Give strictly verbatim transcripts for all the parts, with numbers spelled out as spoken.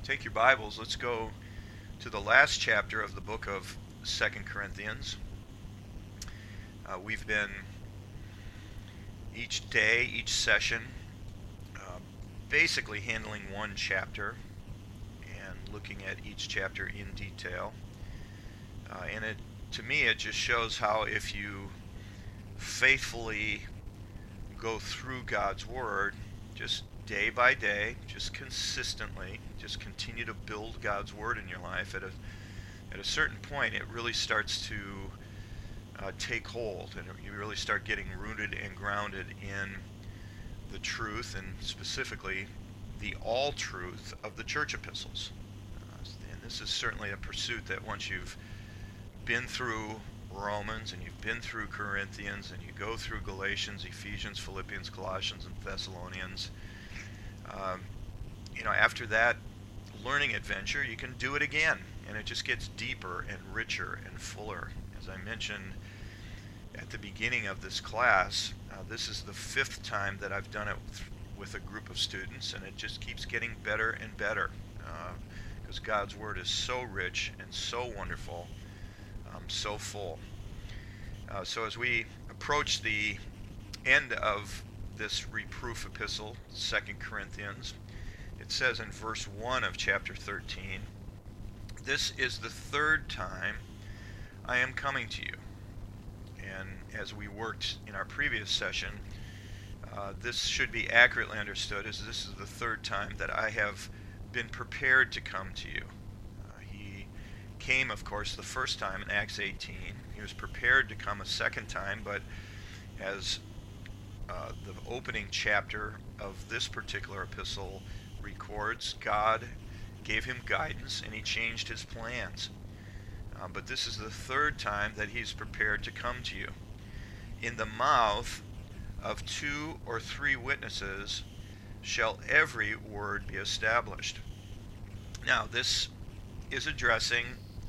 take your Bibles, let's go to the last chapter of the book of Second Corinthians. Uh, we've been each day, each session, uh, basically handling one chapter and looking at each chapter in detail. Uh, and it, to me, it just shows how if you faithfully go through God's Word, just day by day, just consistently, just continue to build God's Word in your life, at a at a certain point, it really starts to uh, take hold, and you really start getting rooted and grounded in the truth, and specifically the all truth of the church epistles. Uh, and this is certainly a pursuit that once you've been through Romans and you've been through Corinthians and you go through Galatians, Ephesians, Philippians, Colossians, and Thessalonians, um, you know, after that learning adventure, you can do it again, and it just gets deeper and richer and fuller. As I mentioned at the beginning of this class, uh, this is the fifth time that I've done it with a group of students, and it just keeps getting better and better because uh, God's Word is so rich and so wonderful, um, so full. Uh, so as we approach the end of this reproof epistle, Second Corinthians, it says in verse one of chapter thirteen, "This is the third time I am coming to you." And as we worked in our previous session, uh, this should be accurately understood as this is the third time that I have been prepared to come to you. Uh, he came, of course, the first time in Acts eighteen. He was prepared to come a second time, but as uh, the opening chapter of this particular epistle records, God gave him guidance and he changed his plans. Uh, but this is the third time that he's prepared to come to you. In the mouth of two or three witnesses shall every word be established. Now, this is addressing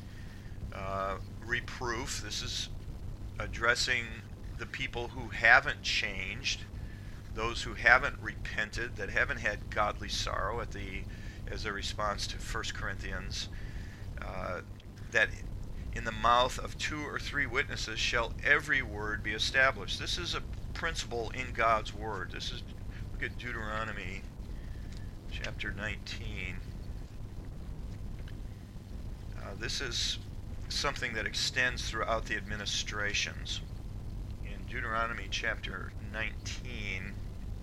uh, reproof. This is addressing the people who haven't changed, those who haven't repented, that haven't had godly sorrow at the as a response to First Corinthians, uh, that in the mouth of two or three witnesses shall every word be established. This is a principle in God's Word. This is, look at Deuteronomy chapter nineteen. Uh, this is something that extends throughout the administrations. In Deuteronomy chapter nineteen,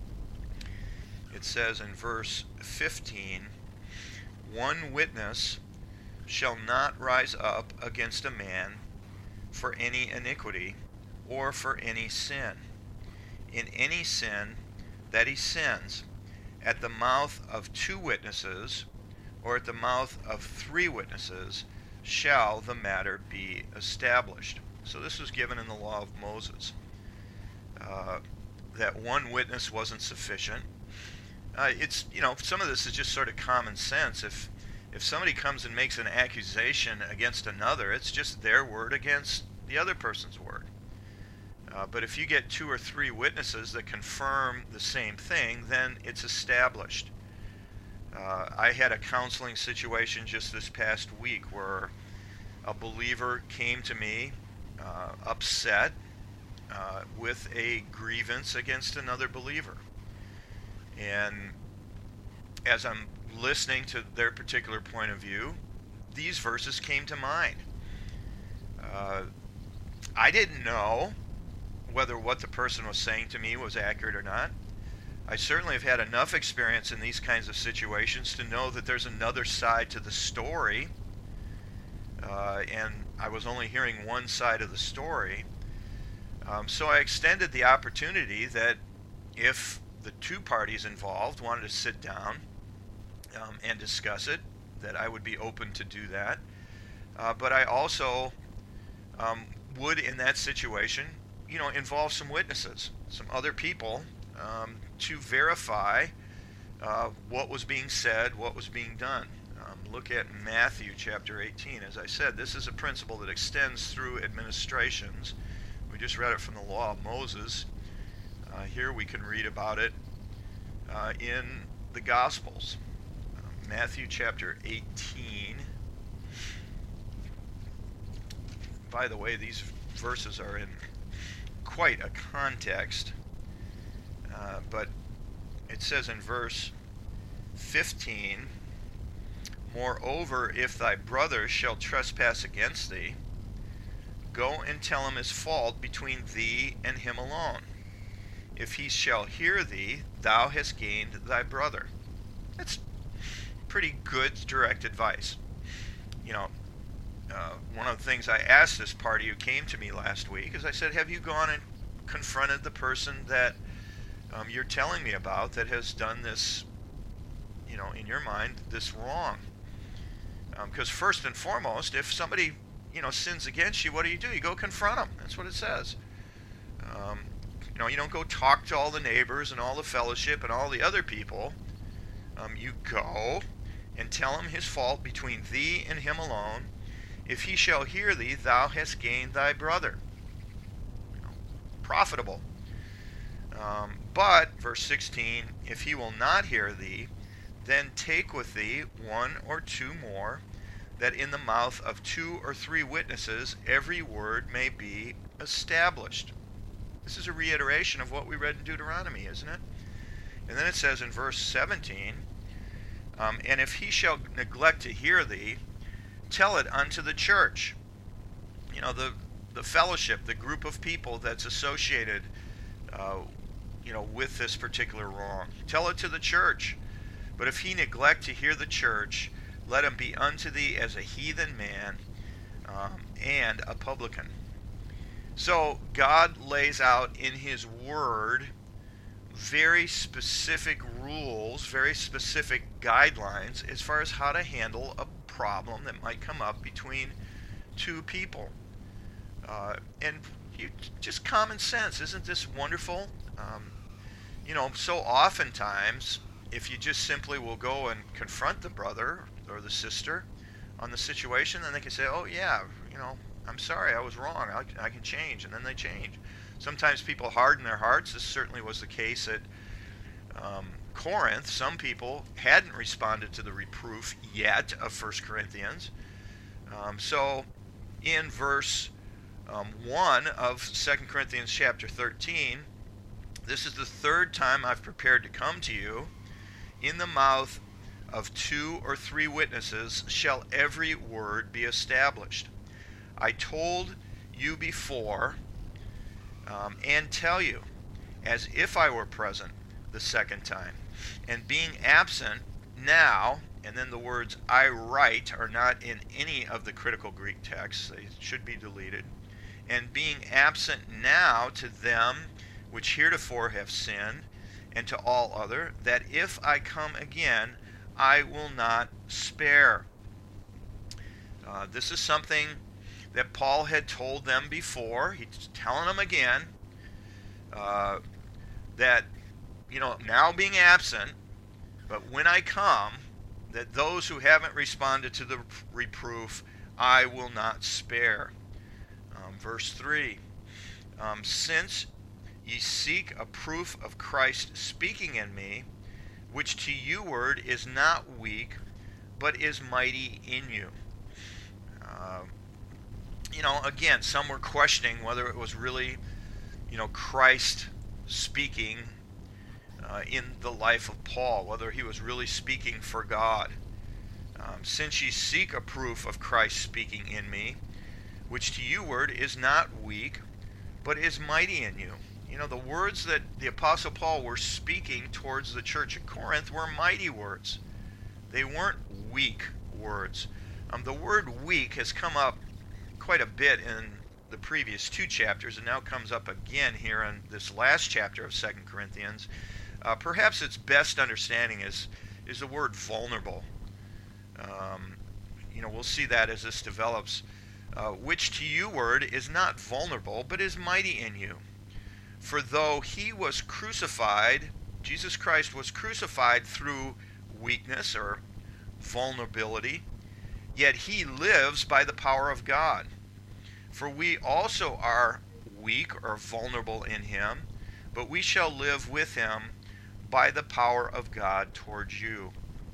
it says in verse fifteen, "One witness shall not rise up against a man for any iniquity or for any sin. In any sin that he sins, at the mouth of two witnesses or at the mouth of three witnesses shall the matter be established." So this was given in the law of Moses. Uh, that one witness wasn't sufficient. Uh, it's, you know, some of this is just sort of common sense. If if somebody comes and makes an accusation against another, it's just their word against the other person's word. Uh, but if you get two or three witnesses that confirm the same thing, then it's established. Uh, I had a counseling situation just this past week where a believer came to me uh, upset uh, with a grievance against another believer. And as I'm listening to their particular point of view, these verses came to mind. Uh, I didn't know whether what the person was saying to me was accurate or not. I certainly have had enough experience in these kinds of situations to know that there's another side to the story, uh, and I was only hearing one side of the story. Um, so I extended the opportunity that if the two parties involved wanted to sit down um, and discuss it, that I would be open to do that. Uh, but I also um, would, in that situation, you know, involve some witnesses, some other people, um, to verify uh, what was being said, what was being done. Um, look at Matthew chapter eighteen. As I said, this is a principle that extends through administrations. We just read it from the law of Moses. Uh, here we can read about it uh, in the Gospels. Matthew chapter eighteen. By the way, these verses are in quite a context, uh, but it says in verse fifteen, "Moreover, if thy brother shall trespass against thee, go and tell him his fault between thee and him alone. If he shall hear thee, thou hast gained thy brother." That's pretty good, direct advice. You know, uh, one of the things I asked this party who came to me last week is I said, have you gone and confronted the person that um, you're telling me about that has done this, you know, in your mind, this wrong? Because um, first and foremost, if somebody, you know, sins against you, what do you do? You go confront them. That's what it says. Um, you know, you don't go talk to all the neighbors and all the fellowship and all the other people. Um, you go and tell him his fault between thee and him alone. If he shall hear thee, thou hast gained thy brother. You know, profitable. Um, but, verse sixteen, if he will not hear thee, then take with thee one or two more, that in the mouth of two or three witnesses every word may be established. This is a reiteration of what we read in Deuteronomy, isn't it? And then it says in verse seventeen, um, and if he shall neglect to hear thee, tell it unto the church. You know, the, the fellowship, the group of people that's associated uh, you know, with this particular wrong. Tell it to the church. But if he neglect to hear the church, let him be unto thee as a heathen man um, and a publican. So God lays out in his word very specific rules, very specific guidelines as far as how to handle a problem that might come up between two people. Uh, and you, just common sense, isn't this wonderful? Um, you know, so oftentimes, if you just simply will go and confront the brother or the sister on the situation, then they can say, oh yeah, you know, I'm sorry, I was wrong, I, I can change, and then they change. Sometimes people harden their hearts. This certainly was the case at um, Corinth. Some people hadn't responded to the reproof yet of First Corinthians. Um, so in verse um, one of Second Corinthians chapter thirteen, this is the third time I've prepared to come to you. In the mouth of two or three witnesses shall every word be established. I told you before, um, and tell you, as if I were present the second time. And being absent now, and then the words I write are not in any of the critical Greek texts. They should be deleted. And being absent now to them which heretofore have sinned, and to all other, that if I come again, I will not spare. Uh, this is something that Paul had told them before. He's telling them again uh, that, you know, now being absent, but when I come, that those who haven't responded to the reproof, I will not spare. Um, verse three, um, since ye seek a proof of Christ speaking in me, which to you word is not weak, but is mighty in you. Uh, you know, again, some were questioning whether it was really, you know, Christ speaking uh, in the life of Paul, whether he was really speaking for God. Um, since ye seek a proof of Christ speaking in me, which to you word is not weak, but is mighty in you. You know, the words that the Apostle Paul were speaking towards the church at Corinth were mighty words. They weren't weak words. Um, the word weak has come up quite a bit in the previous two chapters, and now comes up again here in this last chapter of Second Corinthians. Uh, perhaps its best understanding is, is the word vulnerable. Um, you know, we'll see that as this develops. Uh, which to you word is not vulnerable, but is mighty in you. For though he was crucified, Jesus Christ was crucified through weakness or vulnerability, yet he lives by the power of God. For we also are weak or vulnerable in him, but we shall live with him by the power of God towards you.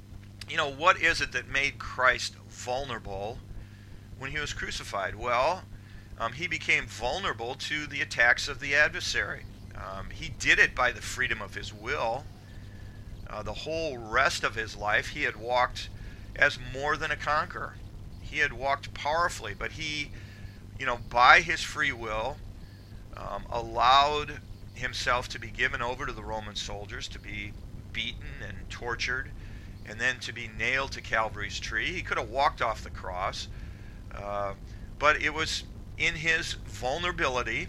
you know, what is it that made Christ vulnerable when he was crucified? Well, um, he became vulnerable to the attacks of the adversary. Um, he did it by the freedom of his will. Uh, the whole rest of his life, he had walked as more than a conqueror. He had walked powerfully, but he, you know, by his free will, um, allowed himself to be given over to the Roman soldiers, to be beaten and tortured, and then to be nailed to Calvary's tree. He could have walked off the cross, uh, but it was in his vulnerability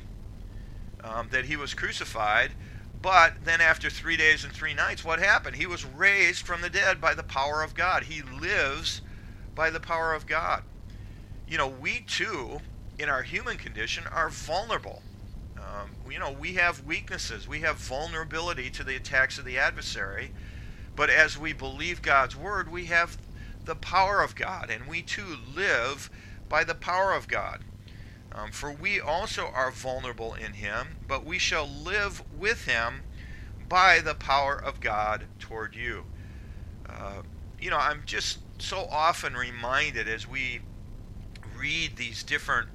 um, that he was crucified. But then after three days and three nights, what happened? He was raised from the dead by the power of God. He lives by the power of God. You know, we too, in our human condition, are vulnerable. Um, you know, we have weaknesses. We have vulnerability to the attacks of the adversary. But as we believe God's word, we have the power of God, and we too live by the power of God. Um, for we also are vulnerable in him, but we shall live with him by the power of God toward you. Uh, you know, I'm just so often reminded as we read these different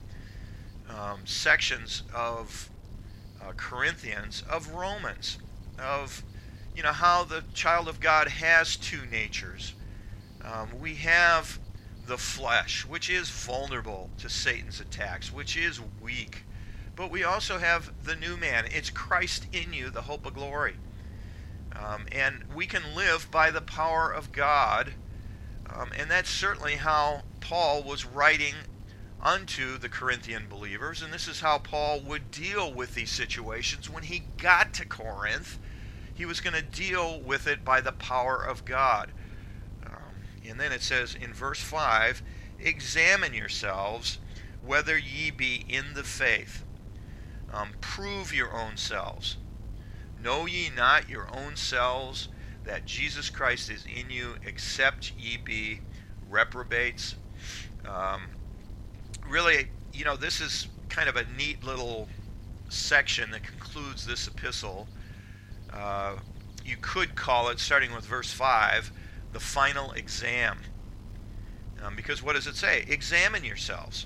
um, sections of uh, Corinthians, of Romans, of, you know, how the child of God has two natures. Um, we have the flesh, which is vulnerable to Satan's attacks, which is weak. But we also have the new man. It's Christ in you, the hope of glory. Um, and we can live by the power of God. Um, and that's certainly how Paul was writing unto the Corinthian believers. And this is how Paul would deal with these situations when he got to Corinth. He was going to deal with it by the power of God. And then it says in verse five, examine yourselves whether ye be in the faith. Um, prove your own selves. Know ye not your own selves that Jesus Christ is in you, except ye be reprobates? Um, really, you know, this is kind of a neat little section that concludes this epistle. Uh, you could call it, starting with verse five, the final exam. Um, because what does it say? Examine yourselves.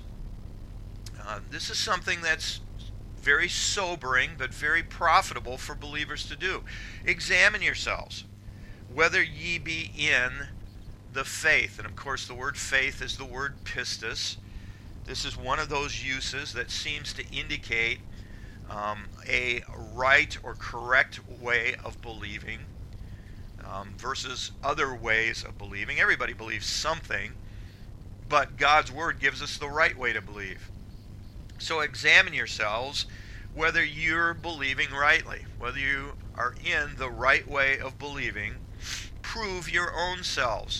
Uh, this is something that's very sobering, but very profitable for believers to do. Examine yourselves, whether ye be in the faith. And of course, the word faith is the word pistis. This is one of those uses that seems to indicate um, a right or correct way of believing. Um, versus other ways of believing. Everybody believes something, but God's word gives us the right way to believe. So examine yourselves whether you're believing rightly, whether you are in the right way of believing. Prove your own selves.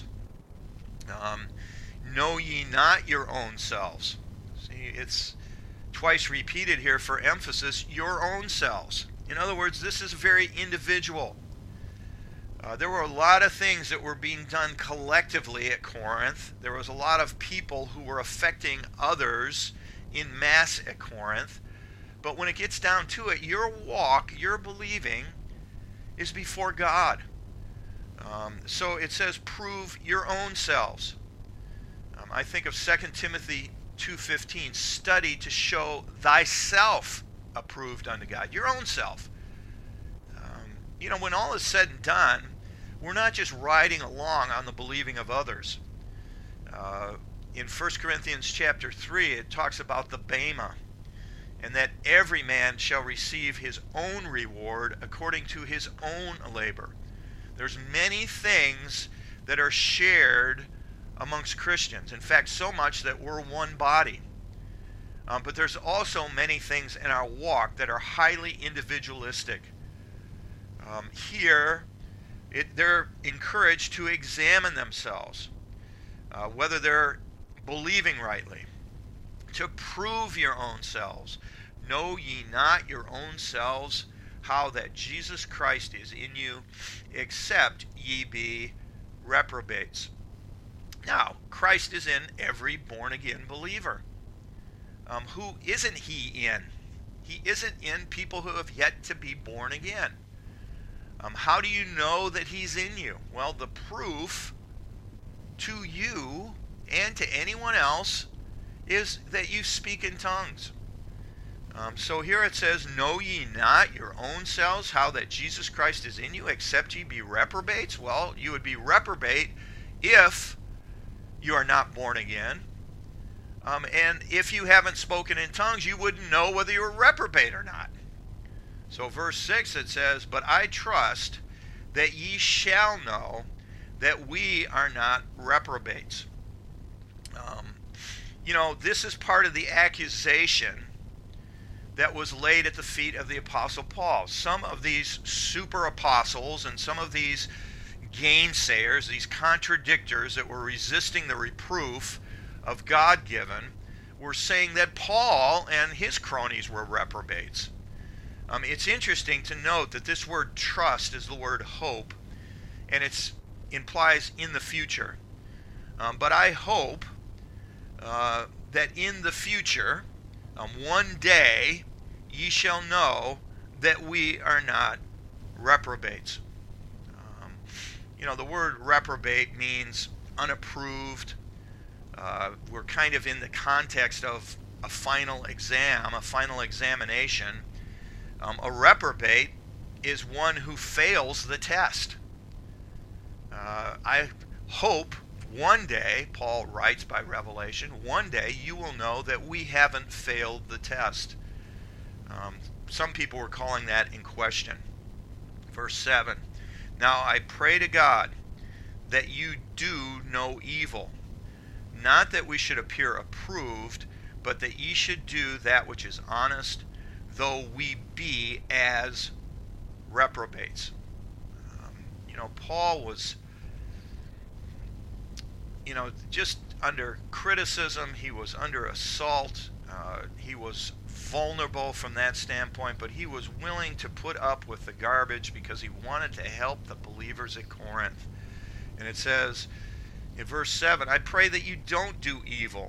Um, know ye not your own selves. See, it's twice repeated here for emphasis, your own selves. In other words, this is very individual. Uh, there were a lot of things that were being done collectively at Corinth. There was a lot of people who were affecting others in mass at Corinth. But when it gets down to it, your walk, your believing, is before God. Um, so it says, prove your own selves. Um, I think of Second Timothy two fifteen, study to show thyself approved unto God. Your own self. Um, you know, when all is said and done, we're not just riding along on the believing of others. Uh, in First Corinthians chapter three, it talks about the bema, and that every man shall receive his own reward according to his own labor. There's many things that are shared amongst Christians. In fact, so much that we're one body. Um, but there's also many things in our walk that are highly individualistic. Um, here, it, they're encouraged to examine themselves, uh, whether they're believing rightly, to prove your own selves. Know ye not your own selves how that Jesus Christ is in you, except ye be reprobates. Now, Christ is in every born-again believer. Um, who isn't he in? He isn't in people who have yet to be born again. Um, how do you know that he's in you? Well, the proof to you and to anyone else is that you speak in tongues. Um, so here it says, know ye not your own selves how that Jesus Christ is in you, except ye be reprobates? Well, you would be reprobate if you are not born again. Um, and if you haven't spoken in tongues, you wouldn't know whether you're reprobate or not. So verse six, it says, but I trust that ye shall know that we are not reprobates. Um, you know, this is part of the accusation that was laid at the feet of the Apostle Paul. Some of these super apostles and some of these gainsayers, these contradictors that were resisting the reproof of God-given, were saying that Paul and his cronies were reprobates. Um, it's interesting to note that this word trust is the word hope, and it implies in the future. Um, but I hope uh, that in the future, um, one day, ye shall know that we are not reprobates. Um, you know, the word reprobate means unapproved. Uh, we're kind of in the context of a final exam, a final examination. Um, a reprobate is one who fails the test. Uh, I hope one day, Paul writes by revelation, one day you will know that we haven't failed the test. Um, some people were calling that in question. Verse seven, now I pray to God that you do no evil, not that we should appear approved, but that ye should do that which is honest, though we be as reprobates. Um, you know, Paul was, you know, just under criticism. He was under assault. Uh, he was vulnerable from that standpoint, but he was willing to put up with the garbage because he wanted to help the believers at Corinth. And it says, in verse seven, I pray that you don't do evil,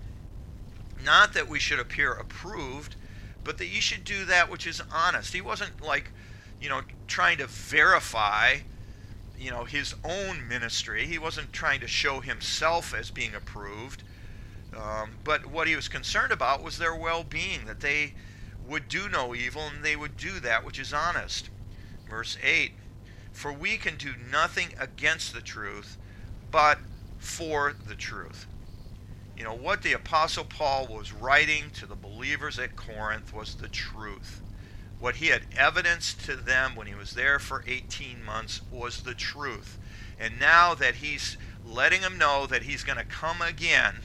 not that we should appear approved, but that you should do that which is honest. He wasn't like, you know, trying to verify, you know, his own ministry. He wasn't trying to show himself as being approved. Um, but what he was concerned about was their well-being, that they would do no evil and they would do that which is honest. Verse eight, for we can do nothing against the truth, but for the truth. You know, what the Apostle Paul was writing to the believers at Corinth was the truth. What he had evidenced to them when he was there for eighteen months was the truth. And now that he's letting them know that he's going to come again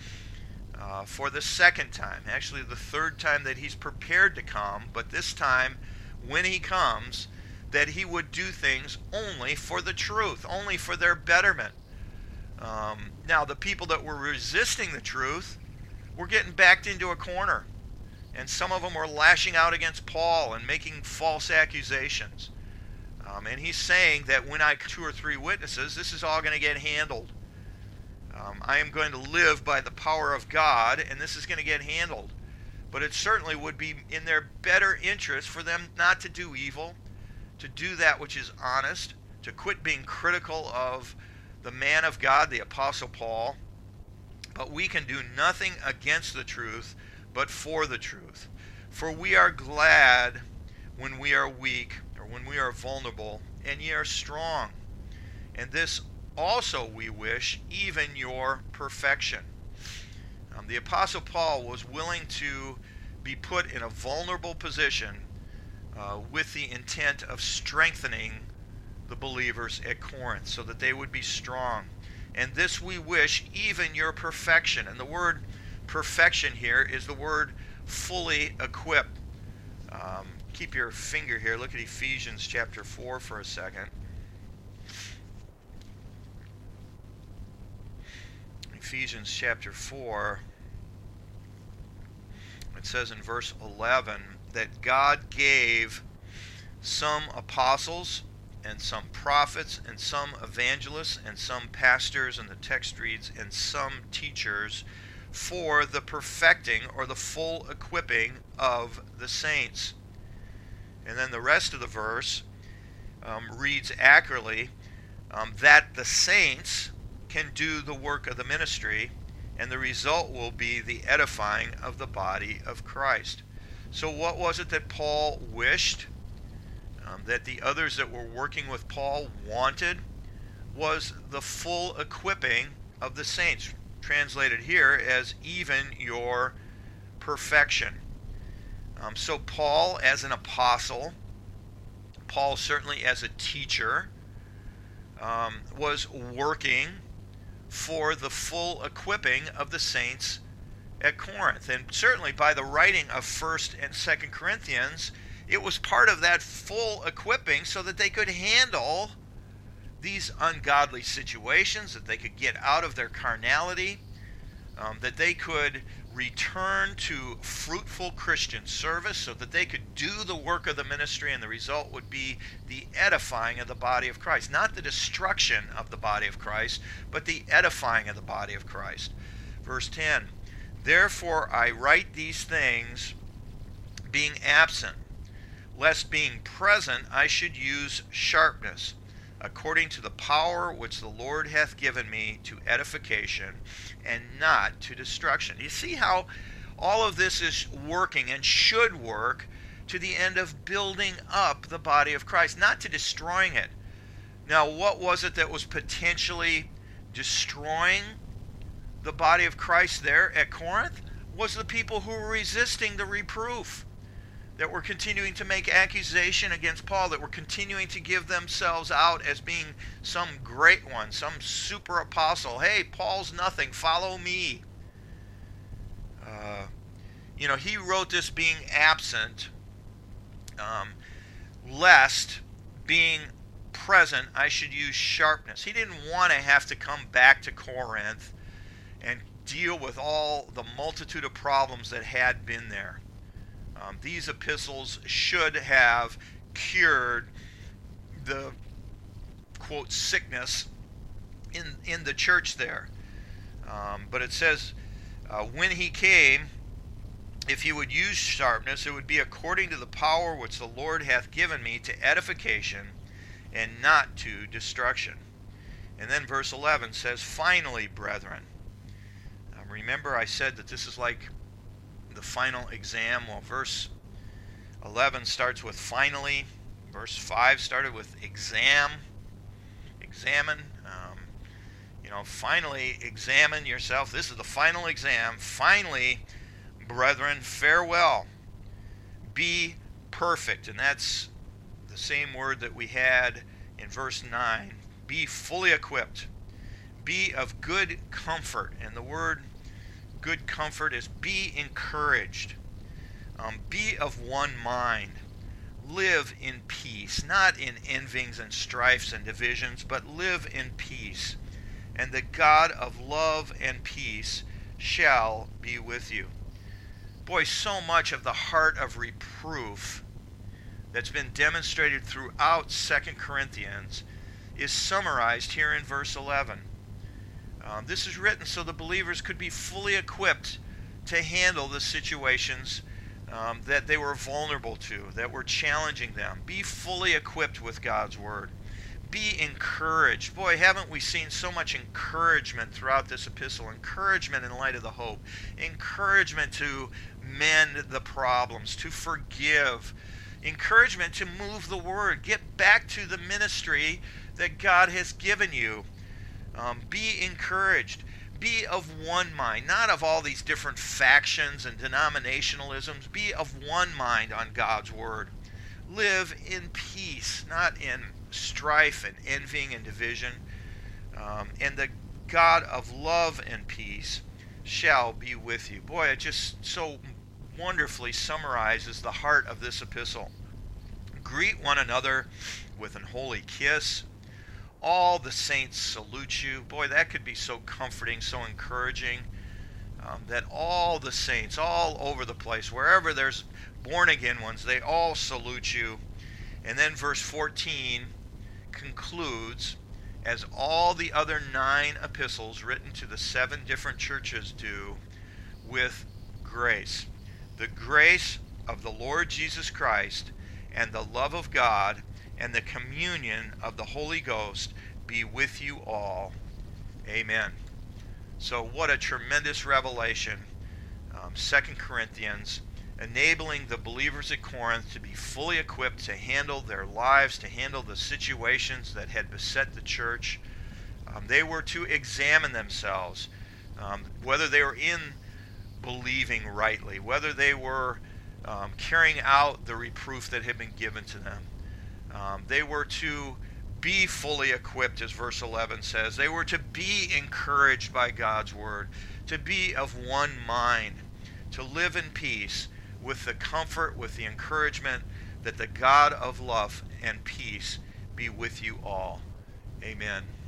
uh, for the second time, actually the third time that he's prepared to come, but this time when he comes, that he would do things only for the truth, only for their betterment. Um, now, the people that were resisting the truth were getting backed into a corner. And some of them were lashing out against Paul and making false accusations. Um, and he's saying that when I two or three witnesses, this is all going to get handled. Um, I am going to live by the power of God, and this is going to get handled. But it certainly would be in their better interest for them not to do evil, to do that which is honest, to quit being critical of the man of God, the Apostle Paul. But we can do nothing against the truth, but for the truth. For we are glad when we are weak, or when we are vulnerable, and ye are strong. And this also we wish, even your perfection. Um, the Apostle Paul was willing to be put in a vulnerable position uh, with the intent of strengthening the believers at Corinth so that they would be strong. And this we wish, even your perfection. And the word perfection here is the word fully equipped. Um, keep your finger here. Look at Ephesians chapter four for a second. Ephesians chapter four, it says in verse eleven that God gave some apostles and some prophets and some evangelists and some pastors, and the text reads, and some teachers, for the perfecting or the full equipping of the saints. And then the rest of the verse um, reads accurately um, that the saints can do the work of the ministry, and the result will be the edifying of the body of Christ. So what was it that Paul wished, um, that the others that were working with Paul wanted? Was the full equipping of the saints, translated here as even your perfection. Um, so Paul as an apostle, Paul certainly as a teacher, um, was working for the full equipping of the saints at Corinth. And certainly by the writing of First and Second Corinthians, it was part of that full equipping so that they could handle these ungodly situations, that they could get out of their carnality, um, that they could return to fruitful Christian service, so that they could do the work of the ministry, and the result would be the edifying of the body of Christ. Not the destruction of the body of Christ, but the edifying of the body of Christ. Verse ten, therefore I write these things being absent, lest being present I should use sharpness, according to the power which the Lord hath given me to edification and not to destruction. You see how all of this is working and should work to the end of building up the body of Christ, not to destroying it. Now, what was it that was potentially destroying the body of Christ there at Corinth? Was the people who were resisting the reproof, that were continuing to make accusation against Paul, that were continuing to give themselves out as being some great one, some super apostle. Hey, Paul's nothing, follow me. Uh, you know, he wrote this being absent, um, lest being present I should use sharpness. He didn't want to have to come back to Corinth and deal with all the multitude of problems that had been there. Um, these epistles should have cured the, quote, sickness in, in the church there. Um, but it says, uh, when he came, if he would use sharpness, it would be according to the power which the Lord hath given me to edification and not to destruction. And then verse eleven says, finally, brethren. Um, remember I said that this is like the final exam. Well, verse eleven starts with finally. Verse five started with exam. Examine. Um, you know, finally examine yourself. This is the final exam. Finally, brethren, farewell. Be perfect. And that's the same word that we had in verse nine. Be fully equipped. Be of good comfort. And the word good comfort is be encouraged. Um, be of one mind. Live in peace, not in envyings and strifes and divisions, but live in peace. And the God of love and peace shall be with you. Boy, so much of the heart of reproof that's been demonstrated throughout Second Corinthians is summarized here in verse eleven. Um, this is written so the believers could be fully equipped to handle the situations um, that they were vulnerable to, that were challenging them. Be fully equipped with God's Word. Be encouraged. Boy, haven't we seen so much encouragement throughout this epistle? Encouragement in light of the hope. Encouragement to mend the problems, to forgive. Encouragement to move the Word. Get back to the ministry that God has given you. Um, be encouraged. Be of one mind, not of all these different factions and denominationalisms. Be of one mind on God's Word. Live in peace, not in strife and envying and division. Um, and the God of love and peace shall be with you. Boy, it just so wonderfully summarizes the heart of this epistle. Greet one another with an holy kiss. All the saints salute you. Boy, that could be so comforting, so encouraging, um, that all the saints, all over the place, wherever there's born-again ones, they all salute you. And then verse fourteen concludes, as all the other nine epistles written to the seven different churches do, with grace. The grace of the Lord Jesus Christ and the love of God and the communion of the Holy Ghost be with you all. Amen. So what a tremendous revelation. Um, Second Corinthians, enabling the believers at Corinth to be fully equipped to handle their lives, to handle the situations that had beset the church. Um, they were to examine themselves, um, whether they were in believing rightly, whether they were um, carrying out the reproof that had been given to them. Um, they were to be fully equipped, as verse eleven says. They were to be encouraged by God's word, to be of one mind, to live in peace with the comfort, with the encouragement that the God of love and peace be with you all. Amen.